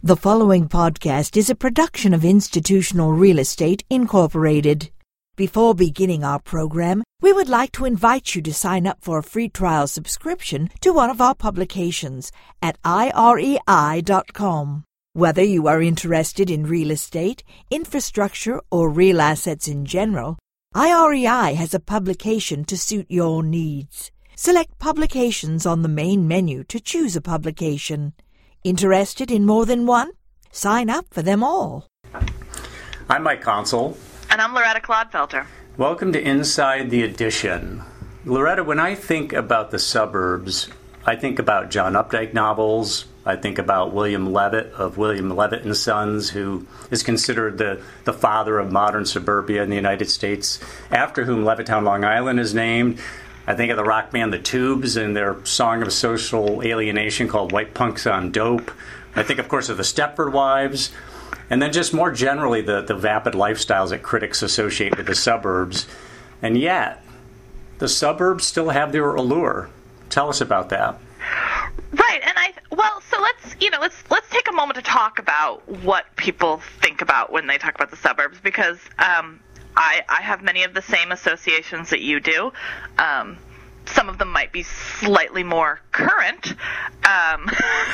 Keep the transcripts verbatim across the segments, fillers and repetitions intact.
The following podcast is a production of Institutional Real Estate Incorporated. Before beginning our program, we would like to invite you to sign up for a free trial subscription to one of our publications at I R E I dot com. Whether you are interested in real estate, infrastructure, or real assets in general, I R E I has a publication to suit your needs. Select Publications on the main menu to choose a publication. Interested in more than one? Sign up for them all. I'm Mike Consul. And I'm Loretta Clodfelter. Welcome to Inside the Edition. Loretta, when I think about the suburbs, I think about John Updike novels. I think about William Levitt of William Levitt and Sons, who is considered the, the father of modern suburbia in the United States, after whom Levittown, Long Island is named. I think of the rock band The Tubes and their song of social alienation called White Punks on Dope. I think, of course, of the Stepford Wives. And then just more generally, the, the vapid lifestyles that critics associate with the suburbs. And yet, the suburbs still have their allure. Tell us about that. Right, and I well, so let's you know let's let's take a moment to talk about what people think about when they talk about the suburbs, because um, I I have many of the same associations that you do. Um, some of them might be slightly more current. Um,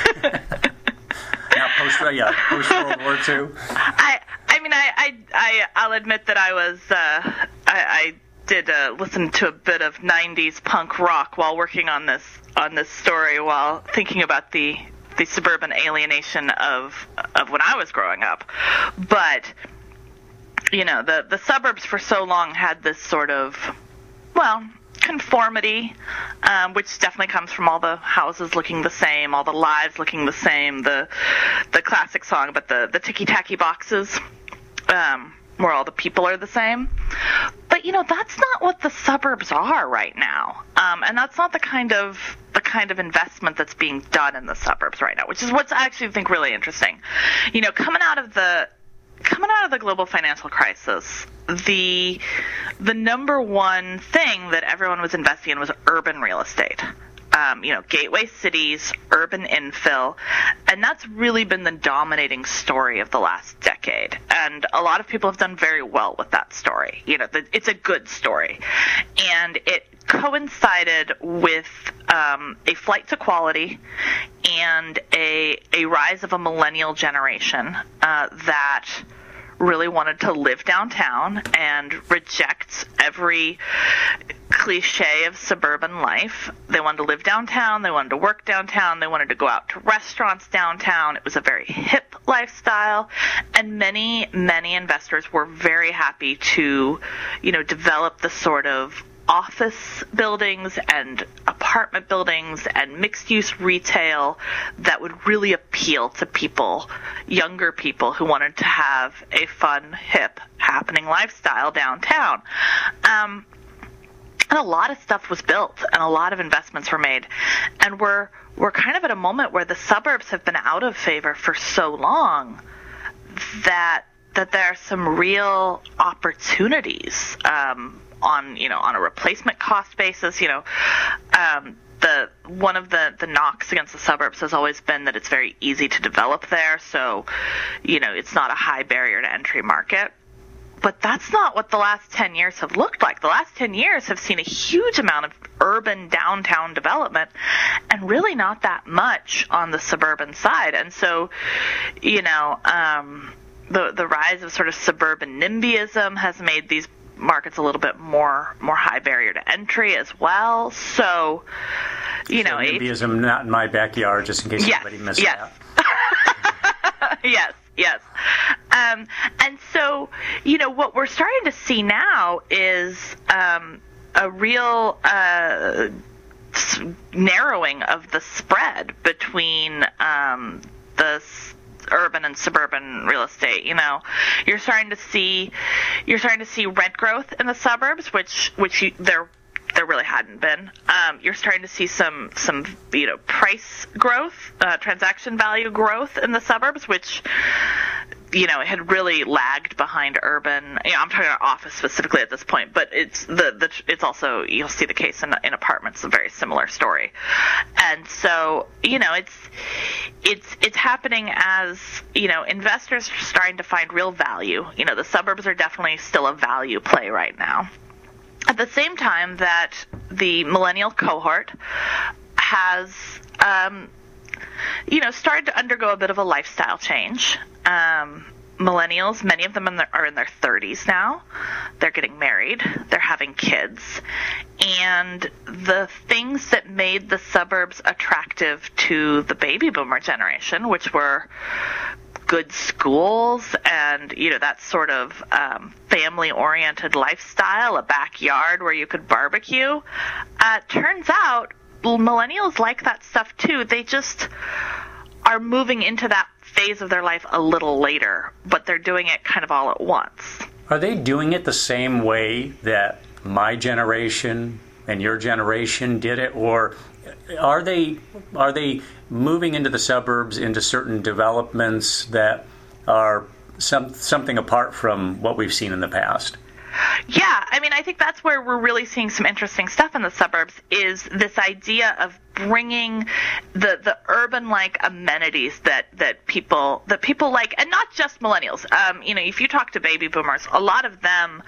Now, post, yeah, post World War Two. I, I mean, I, I, I, I'll admit that I was, uh, I, I did uh, listen to a bit of nineties punk rock while working on this, on this story, while thinking about the, the suburban alienation of, of when I was growing up. But, you know, the, the suburbs for so long had this sort of, well, conformity, um, which definitely comes from all the houses looking the same, all the lives looking the same, the the classic song, but the, the ticky-tacky boxes, um, where all the people are the same. But, you know, that's not what the suburbs are right now. Um, and that's not the kind of the kind of investment that's being done in the suburbs right now, which is what's I actually think really interesting. You know, coming out of the Coming out of the global financial crisis, the the number one thing that everyone was investing in was urban real estate. Um, you know, gateway cities, urban infill, and that's really been the dominating story of the last decade. And a lot of people have done very well with that story. You know, the, it's a good story, and it coincided with um, a flight to quality and a a rise of a millennial generation uh, that really wanted to live downtown and reject every cliche of suburban life. They wanted to live downtown, they wanted to work downtown, they wanted to go out to restaurants downtown. It was a very hip lifestyle, and many, many investors were very happy to, you know, develop the sort of office buildings and apartment buildings and mixed-use retail that would really appeal to people, younger people who wanted to have a fun, hip, happening lifestyle downtown. Um, and a lot of stuff was built, and a lot of investments were made. And we're we're kind of at a moment where the suburbs have been out of favor for so long that that there are some real opportunities. Um, on, you know, on a replacement cost basis. You know, um, the one of the, the knocks against the suburbs has always been that it's very easy to develop there, so, you know, it's not a high barrier to entry market. But that's not what the last ten years have looked like. The last ten years have seen a huge amount of urban downtown development and really not that much on the suburban side. And so, you know, um, the the rise of sort of suburban NIMBYism has made these markets a little bit more more high barrier to entry as well. So, you know, so NIMBYism, not in my backyard, just in case yes, anybody missed yes. that. yes, yes. Um, and so, you know, what we're starting to see now is um, a real uh, narrowing of the spread between um, the urban and suburban real estate. You know, you're starting to see you're starting to see rent growth in the suburbs, which which you, there there really hadn't been. Um, you're starting to see some some you know price growth, uh, transaction value growth in the suburbs, which you know, it had really lagged behind urban. You know, I'm talking about office specifically at this point, but it's the, the it's also, you'll see the case in, in apartments, a very similar story. And so, you know, it's it's it's happening as, you know, investors are starting to find real value. You know, the suburbs are definitely still a value play right now. At the same time that the millennial cohort has, um, you know, started to undergo a bit of a lifestyle change. Um, millennials, many of them in their, are in their thirties now. They're getting married. They're having kids. And the things that made the suburbs attractive to the baby boomer generation, which were good schools and, you know, that sort of um, family-oriented lifestyle, a backyard where you could barbecue, uh, turns out millennials like that stuff too. They just are moving into that phase of their life a little later, but they're doing it kind of all at once. Are they doing it the same way that my generation and your generation did it, or are they are they moving into the suburbs into certain developments that are some something apart from what we've seen in the past? Yeah, I mean, I think that's where we're really seeing some interesting stuff in the suburbs, is this idea of bringing the the urban-like amenities that that people that people like, and not just millennials. Um, you know, if you talk to baby boomers, a lot of them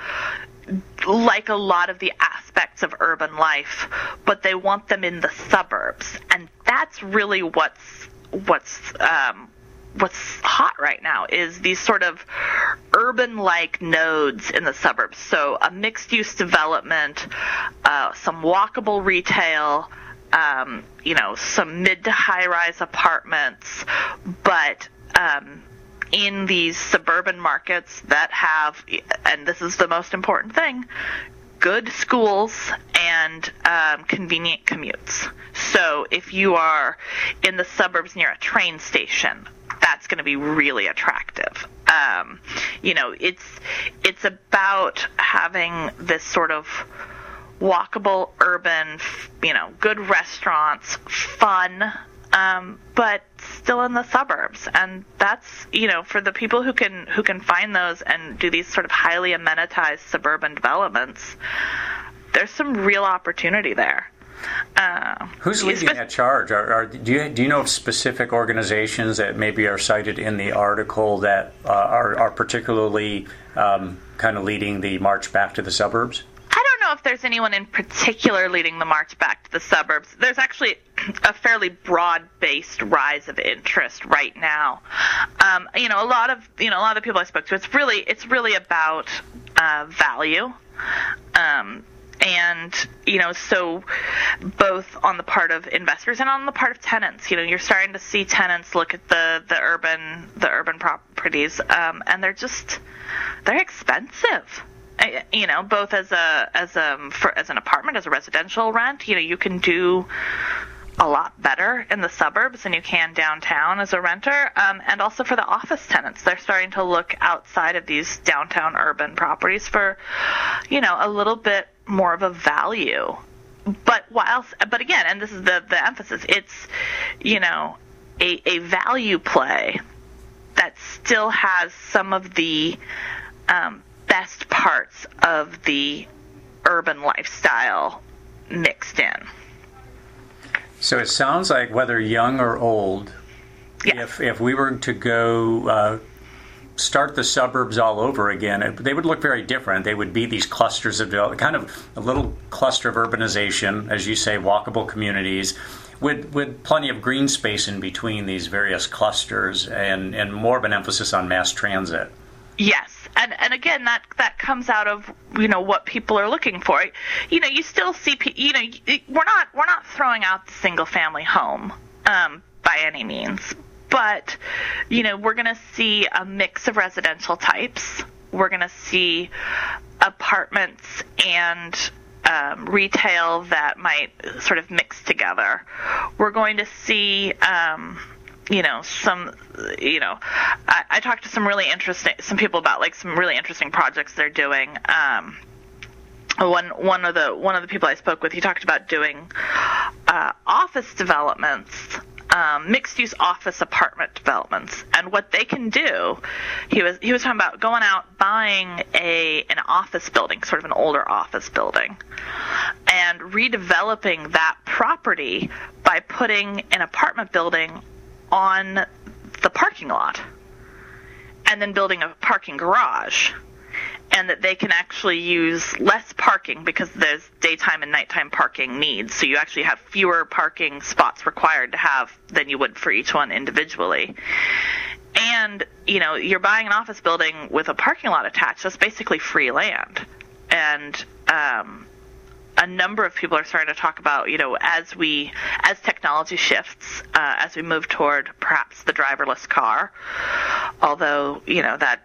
like a lot of the aspects of urban life, but they want them in the suburbs, and that's really what's what's um, what's hot right now, is these sort of urban-like nodes in the suburbs. So a mixed-use development, uh, some walkable retail, um, you know, some mid to high-rise apartments, but um, in these suburban markets that have, and this is the most important thing, good schools and um, convenient commutes. So if you are in the suburbs near a train station, that's going to be really attractive. Um, you know, it's it's about having this sort of walkable, urban, you know, good restaurants, fun, um, but still in the suburbs. And that's, you know, for the people who can who can find those and do these sort of highly amenitized suburban developments, there's some real opportunity there. Uh, Who's leading that charge? Are, are, do you do you know of specific organizations that maybe are cited in the article that uh, are, are particularly um, kind of leading the march back to the suburbs? I don't know if there's anyone in particular leading the march back to the suburbs. There's actually a fairly broad-based rise of interest right now. Um, you know, a lot of you know a lot of the people I spoke to, it's really it's really about uh, value. Um, And, you know, so both on the part of investors and on the part of tenants, you know, you're starting to see tenants look at the, the urban the urban properties, um, and they're just, they're expensive. I, you know, both as a as a for, as an apartment, as a residential rent, you know, you can do a lot better in the suburbs than you can downtown as a renter, um, and also for the office tenants, they're starting to look outside of these downtown urban properties for, you know, a little bit more of a value. But while, but again, and this is the the emphasis, it's, you know, a a value play that still has some of the um, best parts of the urban lifestyle mixed in. So it sounds like whether young or old, yes. if if we were to go uh, start the suburbs all over again, it, they would look very different. They would be these clusters of development, kind of a little cluster of urbanization, as you say, walkable communities, with with plenty of green space in between these various clusters, and, and more of an emphasis on mass transit. Yes. And and again, that that comes out of, you know, what people are looking for. You know, you still see, you know, we're not we're not throwing out the single family home um, by any means, but, you know, we're going to see a mix of residential types. We're going to see apartments and um, retail that might sort of mix together. We're going to see. Um, you know, some, you know, I, I talked to some really interesting, some people about like some really interesting projects they're doing. Um, one, one of the, one of the people I spoke with, he talked about doing, uh, office developments, um, mixed-use office apartment developments, and what they can do, he was he was talking about going out buying a an office building, sort of an older office building, and redeveloping that property by putting an apartment building on the parking lot, and then building a parking garage. And that they can actually use less parking because there's daytime and nighttime parking needs. So you actually have fewer parking spots required to have than you would for each one individually. And, you know, you're buying an office building with a parking lot attached. That's basically free land. And um, a number of people are starting to talk about, you know, as we, as technology shifts, uh, as we move toward perhaps the driverless car, although, you know, that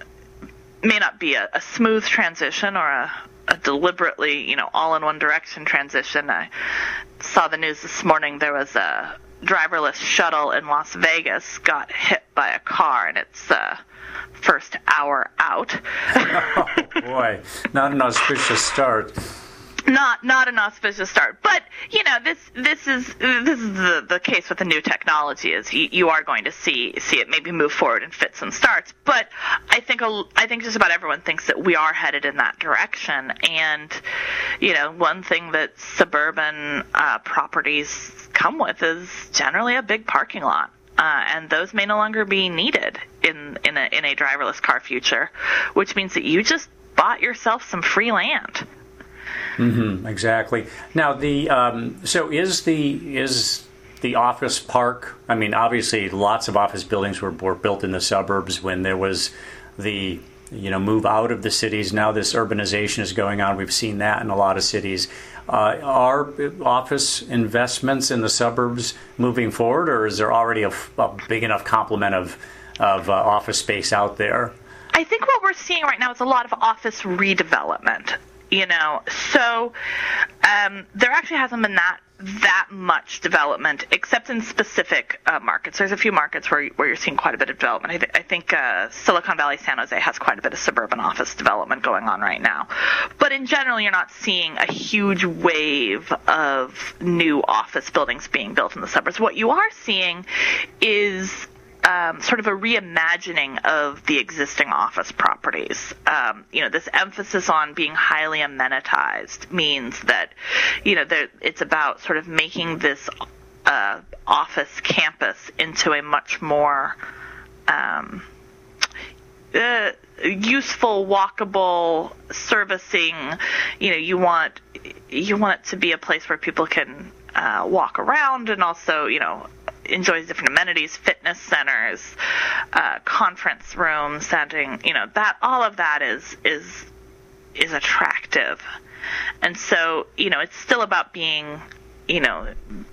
may not be a, a smooth transition or a, a deliberately, you know, all in one direction transition. I saw the news this morning. There was a driverless shuttle in Las Vegas got hit by a car in its uh, first hour out. Oh, boy. Not an auspicious start. Not not an auspicious start, but you know this this is this is the, the case with the new technology is you, you are going to see see it maybe move forward in fits and starts. But I think a, I think just about everyone thinks that we are headed in that direction. And you know one thing that suburban uh, properties come with is generally a big parking lot. Uh, and those may no longer be needed in in a in a driverless car future, which means that you just bought yourself some free land. Mm-hmm, exactly. Now, the um, so is the is the office park? I mean, obviously, lots of office buildings were, were built in the suburbs when there was the you know move out of the cities. Now this urbanization is going on. We've seen that in a lot of cities. Uh, are office investments in the suburbs moving forward, or is there already a, a big enough complement of of uh, office space out there? I think what we're seeing right now is a lot of office redevelopment. You know, so um, there actually hasn't been that that much development, except in specific uh, markets. There's a few markets where where you're seeing quite a bit of development. I, th- I think uh, Silicon Valley, San Jose has quite a bit of suburban office development going on right now. But in general, you're not seeing a huge wave of new office buildings being built in the suburbs. What you are seeing is Um, sort of a reimagining of the existing office properties. Um, you know, this emphasis on being highly amenitized means that, you know, there, it's about sort of making this uh, office campus into a much more um, uh, useful, walkable, servicing. You know, you want you want it to be a place where people can uh, walk around and also, you know, enjoys different amenities, fitness centers, uh, conference rooms, setting, you know, that all of that is is is attractive. And so, you know, it's still about being, you know,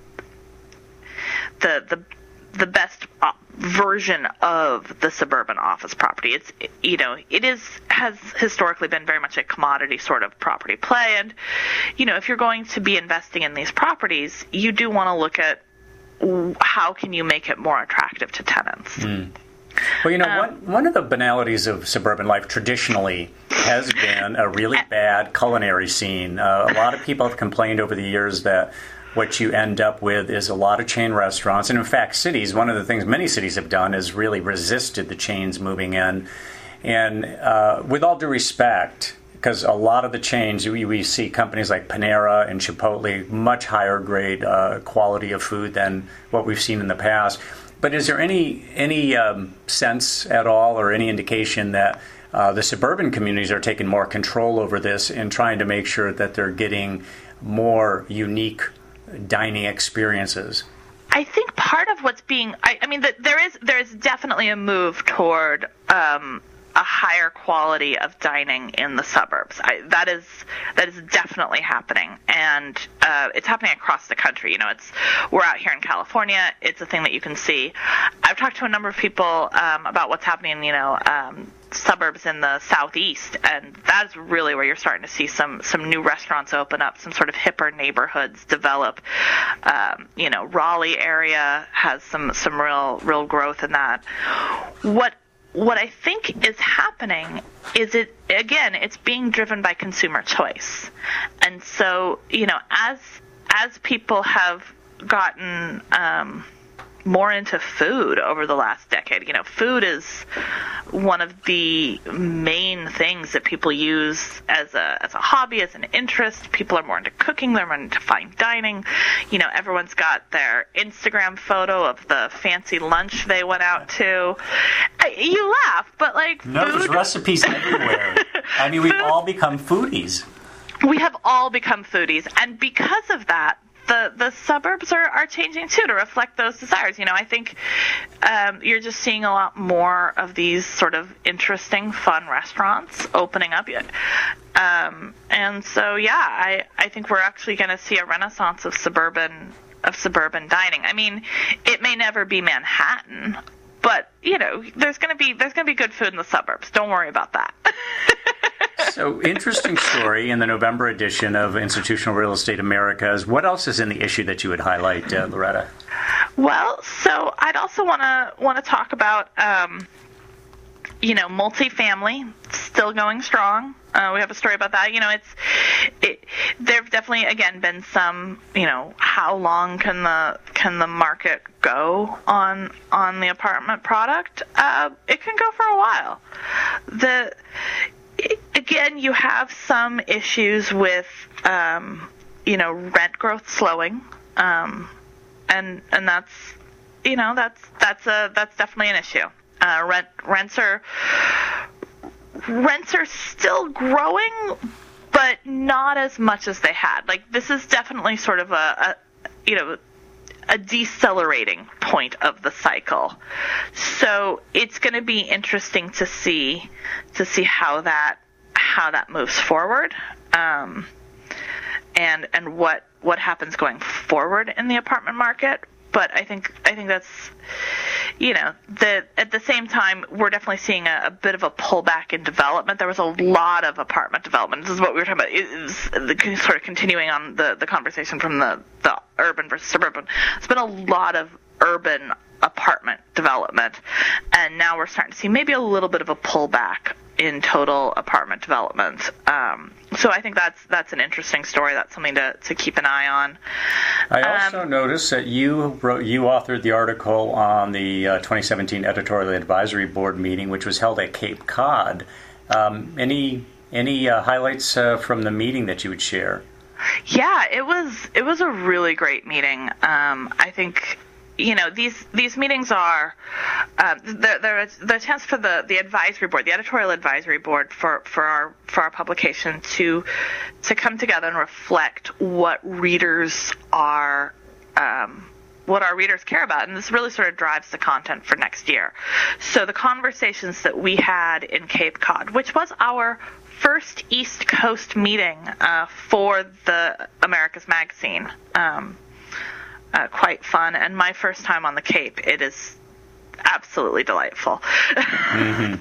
the the the best version of the suburban office property. It's, you know, it is has historically been very much a commodity sort of property play. And, you know, if you're going to be investing in these properties, you do want to look at how can you make it more attractive to tenants? Mm. Well, you know, um, one, one of the banalities of suburban life traditionally has been a really bad culinary scene. Uh, a lot of people have complained over the years that what you end up with is a lot of chain restaurants. And in fact, cities, one of the things many cities have done is really resisted the chains moving in. And uh, with all due respect, because a lot of the chains, we, we see companies like Panera and Chipotle, much higher grade uh, quality of food than what we've seen in the past. But is there any any um, sense at all or any indication that uh, the suburban communities are taking more control over this and trying to make sure that they're getting more unique dining experiences? I think part of what's being, I, I mean, the, there is there is definitely a move toward um, a higher quality of dining in the suburbs. I, that is that is definitely happening, and uh, it's happening across the country. You know, it's we're out here in California. It's a thing that you can see. I've talked to a number of people um, about what's happening. You know, um, suburbs in the southeast, and that's really where you're starting to see some some new restaurants open up, some sort of hipper neighborhoods develop. Um, you know, Raleigh area has some some real real growth in that. What What I think is happening is it, again, it's being driven by consumer choice. And so, you know, as as people have gotten um, more into food over the last decade. You know, food is one of the main things that people use as a as a hobby, as an interest. People are more into cooking, they're more into fine dining. You know, everyone's got their Instagram photo of the fancy lunch they went out to. You laugh, but like no, food... there's recipes everywhere. I mean, we've all become foodies. We have all become foodies, and because of that, the the suburbs are, are changing too to reflect those desires. You know, I think um, you're just seeing a lot more of these sort of interesting, fun restaurants opening up. Um, and so, yeah, I, I think we're actually going to see a renaissance of suburban of suburban dining. I mean, it may never be Manhattan, but you know, there's going to be there's going to be good food in the suburbs. Don't worry about that. So, interesting story in the November edition of Institutional Real Estate Americas. What else is in the issue that you would highlight, uh, Loretta? Well, so I'd also want to want to talk about, um, you know, multifamily still going strong. Uh, we have a story about that. You know, it's it, there've definitely again been some. You know, how long can the can the market go on on the apartment product? Uh, it can go for a while. The Again, you have some issues with, um, you know, rent growth slowing, um, and and that's, you know, that's that's a that's definitely an issue. Uh, rent rents are rents are still growing, but not as much as they had. Like this is definitely sort of a, a you know. a decelerating point of the cycle. So it's going to be interesting to see to see how that how that moves forward, um, and and what what happens going forward in the apartment market. But I think I think that's, you know, the at the same time we're definitely seeing a, a bit of a pullback in development. There was a lot of apartment development. This is what we were talking about. It is the, sort of continuing on the, the conversation from the, the urban versus suburban. It's been a lot of urban apartment development, and now we're starting to see maybe a little bit of a pullback in total apartment development. Um, so I think that's that's an interesting story. That's something to, to keep an eye on. I also um, noticed that you wrote, you authored the article on the uh, twenty seventeen Editorial Advisory Board meeting, which was held at Cape Cod. Um, any any uh, highlights uh, from the meeting that you would share? Yeah, it was it was a really great meeting. Um, I think. You know, these these meetings are uh, they're, they're, they're a chance for the, the advisory board, the editorial advisory board for, for our for our publication to to come together and reflect what readers are um, what our readers care about, and this really sort of drives the content for next year. So the conversations that we had in Cape Cod, which was our first East Coast meeting uh, for the Americas magazine. Um, Uh, quite fun, and my first time on the Cape. It is absolutely delightful. Mm-hmm.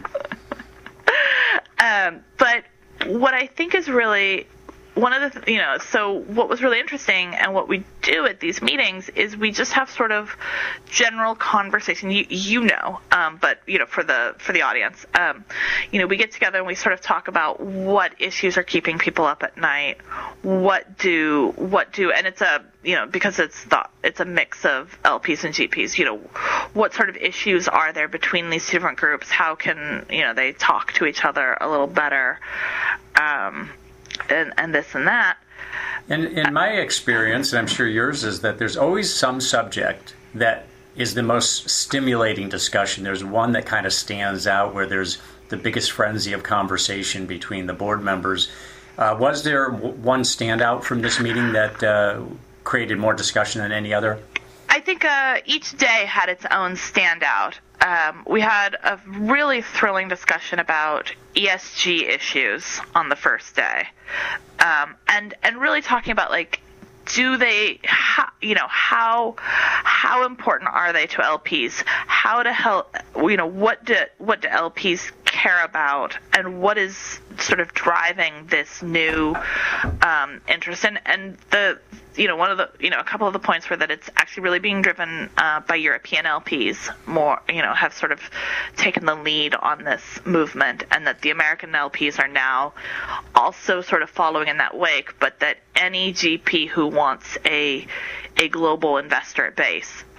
um, but what I think is really one of the, you know, so what was really interesting and what we do at these meetings is we just have sort of general conversation, you, you know, um, but, you know, for the, for the audience, um, you know, we get together and we sort of talk about what issues are keeping people up at night, what do, what do, and it's a, you know, because it's the, it's a mix of L Ps and G Ps, you know, what sort of issues are there between these different groups? How can, you know, they talk to each other a little better? Um, And, and this and that. In, in my experience, and I'm sure yours is, that there's always some subject that is the most stimulating discussion. There's one that kind of stands out where there's the biggest frenzy of conversation between the board members. Uh, was there w- one standout from this meeting that uh, created more discussion than any other? I think uh, each day had its own standout. Um, we had a really thrilling discussion about E S G issues on the first day, um, and and really talking about, like, do they, how, you know, how how important are they to L Ps? How to help, you know, what do what do L Ps care about, and what is sort of driving this new um, interest? And and the, you know, one of the, you know, a couple of the points were that it's actually really being driven uh, by European L Ps more, you know, have sort of taken the lead on this movement, and that the American L Ps are now also sort of following in that wake, but that any G P who wants a a global investor base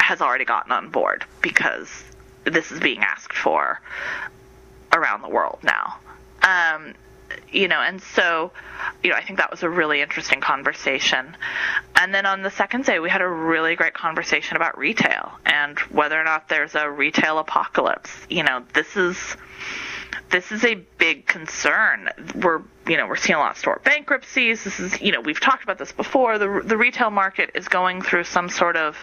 has already gotten on board because this is being asked for around the world now. Um, you know, and so, you know, I think that was a really interesting conversation. And then on the second day, we had a really great conversation about retail and whether or not there's a retail apocalypse. You know, this is this is a big concern. We're, you know, we're seeing a lot of store bankruptcies. This is, you know, we've talked about this before. The the retail market is going through some sort of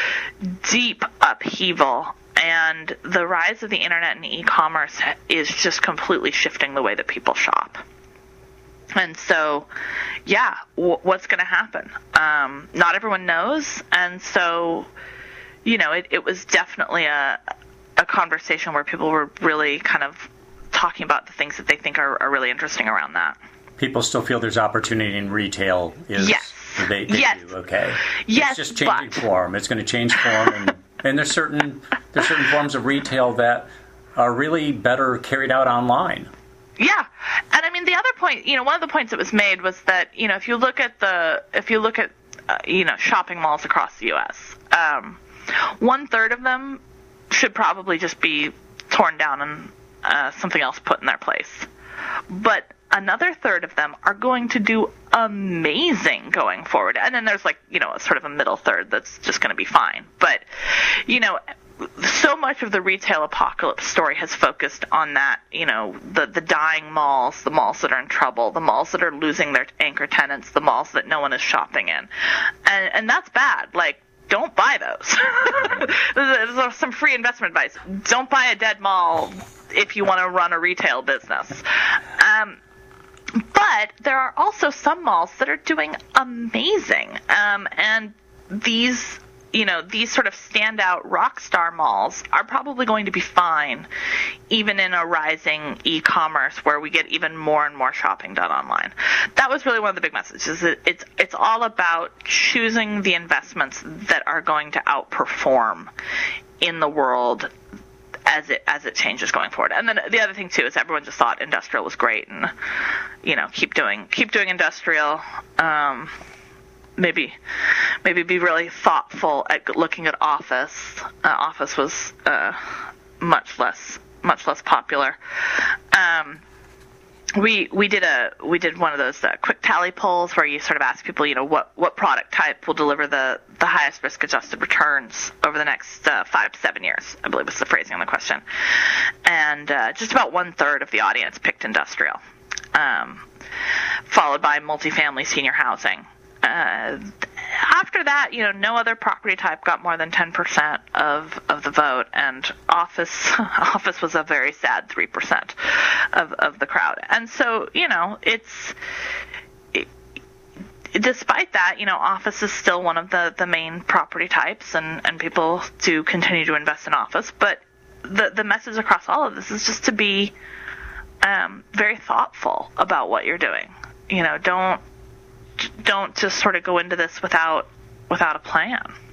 deep upheaval. And the rise of the internet and e-commerce is just completely shifting the way that people shop. And so, yeah, w- what's going to happen? Um, not everyone knows. And so, you know, it, it was definitely a, a conversation where people were really kind of talking about the things that they think are, are really interesting around that. People still feel there's opportunity in retail. Is yes. They, they yes. do, okay. Yes, it's just changing but... form. It's going to change form. And, and there's certain there's certain forms of retail that are really better carried out online. Yeah. And I mean, the other point, you know, one of the points that was made was that, you know, if you look at the, if you look at, uh, you know, shopping malls across the U S, um, one third of them should probably just be torn down and uh, something else put in their place. But another third of them are going to do amazing going forward. And then there's like, you know, sort of a middle third that's just going to be fine. But, you know, so much of the retail apocalypse story has focused on that, you know, the, the dying malls, the malls that are in trouble, the malls that are losing their anchor tenants, the malls that no one is shopping in. And, and that's bad. Like, don't buy those. There's some free investment advice. Don't buy a dead mall if you want to run a retail business. Um, but there are also some malls that are doing amazing. Um, and these, you know, these sort of standout rock star malls are probably going to be fine, even in a rising e-commerce where we get even more and more shopping done online. That was really one of the big messages. It's it's all about choosing the investments that are going to outperform in the world as it as it changes going forward. And then the other thing too is everyone just thought industrial was great, and you know, keep doing keep doing industrial. Um, maybe maybe be really thoughtful at looking at office. Uh, office was uh, much less much less popular. Um, we we did a we did one of those uh, quick tally polls where you sort of ask people, you know, what what product type will deliver the the highest risk adjusted returns over the next uh, five to seven years, I believe was the phrasing on the question. And uh, just about one third of the audience picked industrial, um, followed by multifamily senior housing. Uh, after that, you know, no other property type got more than ten percent of, of the vote, and office office was a very sad three percent of, of the crowd. And so, you know, it's it, despite that, you know, office is still one of the, the main property types, and, and people do continue to invest in office. But the the message across all of this is just to be um, very thoughtful about what you're doing. You know, don't don't just sort of go into this without without a plan.